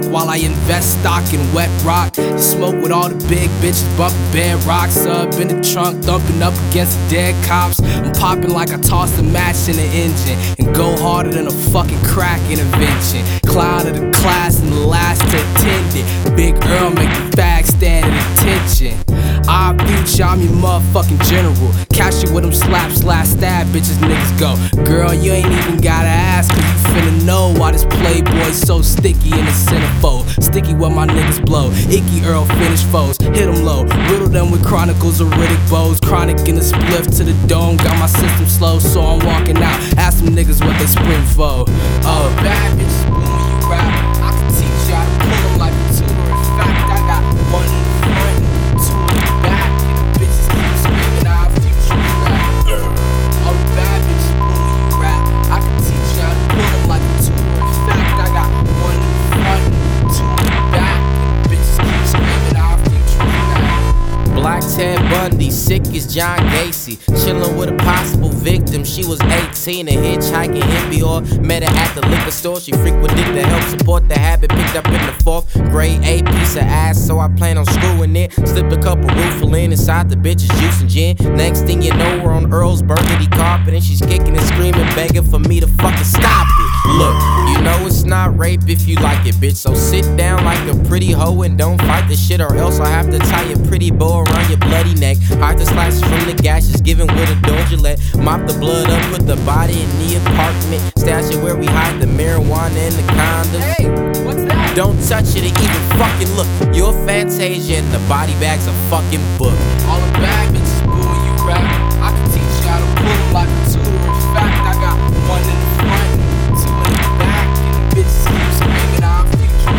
while I invest stock in wet rock. Smoke with all the big bitches, bumping bed rocks up in the trunk, thumping up against the dead cops. I'm popping like I tossed a match in the engine and go harder than a fucking crack intervention. Clown of the class and the last to attend it. Big Earl make the fags stand at attention. Our future, I'm your motherfucking general. Catch you with them slap, slash, stab, bitches, niggas go. Girl, you ain't even gotta ask, cause you finna know why this playboy's so sticky in the centerfold. Sticky where my niggas blow. Icky Earl finish foes, hit them low. Riddle them with chronicles of Riddick bows. Chronic in the spliff to the dome. Got my system slow, so I'm walking out. Ask them niggas what they sprint for. Oh, bad bitches, when you rap, I can teach you how to pull them like a tutor. In fact, I got one in the front, two in the back, and the bitches keep screaming our future rap. Oh, bad bitches, when you rap, I can teach you how to pull them like a tutor. In fact, I got one in the front, two in the back, and the bitches keep screaming our future rap. Black Ted Bundy, sick as John Gacy. Chillin' with a possible victim. She was 18 and hitchhiking in Bior. Met her at the liquor store. She frequented to help support the habit. Picked up in the 4th grade, a piece of ass, so I plan on screwing it. Slipped a couple roofle in inside the bitch's juice and gin. Next thing you know, we're on Earl's burgundy carpet and she's kicking and screaming, begging for me to fucking stop it. Look, you know it's not rape if you like it, bitch. So sit down like a pretty hoe and don't fight the shit, or else I'll have to tie a pretty bow around your bloody neck. Hide the slices from the gashes, given with a door Gillette. Mop the blood up, put the body in the apartment. Stash it where we hide the marijuana and the condoms. Hey, what's that? Don't touch it or even fucking look. You're Fantasia and the body bag's a fucking book. All the bad bitches booing you rap. I can teach you how to pull them like a tutor. In fact, I got one in the front, two in the back, and the bitches keep screaming our future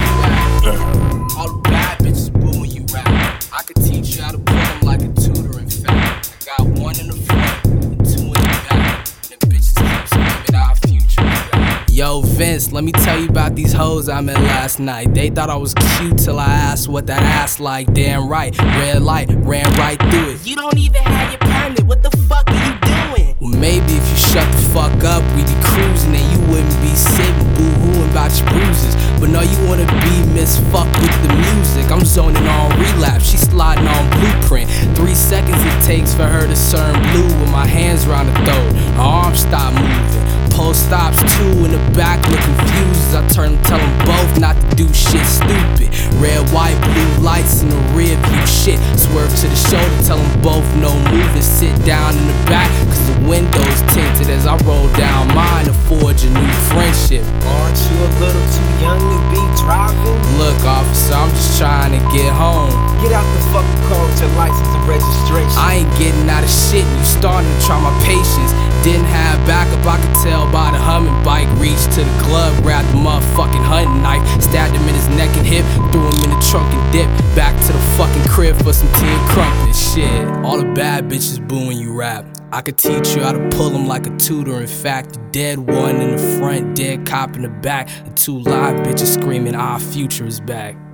rap. All the bad bitches booing you rap. I can teach you how to pull them like a tutor. In fact, I got one in the front and two in the back, and the bitches keep screaming our future rap. Yo, Vince, let me tell you about these hoes I met last night. They thought I was cute till I asked what that ass like. Damn right, red light, ran right through it. You don't even have your permit, what the fuck are you doing? Well, maybe if you shut the fuck up, we'd be cruising and you wouldn't be sitting boo-hooing about your bruises. But no, you wanna be Miss Fuck with the music. I'm zoning on relapse, she sliding on blueprint. 3 seconds it takes for her to turn blue with my hands around her throat. Her arms stop moving. Pole stops, 2 in the back look confused as I turn and tell them both not to do shit stupid. Red, white, blue lights in the rear view shit. Swerve to the shoulder, tell them both no moving. Sit down in the back, cause the window's tinted as I roll down mine to forge a new friendship. Aren't you a little too young to be driving? Look, officer, I'm just trying to get home. Get out the fucking car with your license and registration. I ain't getting out of shit, you starting to try my patience. Didn't have backup, I could tell by the humming bike. Reached to the glove, grabbed the motherfucking hunting knife, stabbed him in his neck and hip, threw him in the trunk and dipped back to the fucking crib for some tea and crumpets. Shit, all the bad bitches booing you rap. I could teach you how to pull them like a tutor. In fact, the dead one in the front, dead cop in the back, and 2 live bitches screaming our future is back.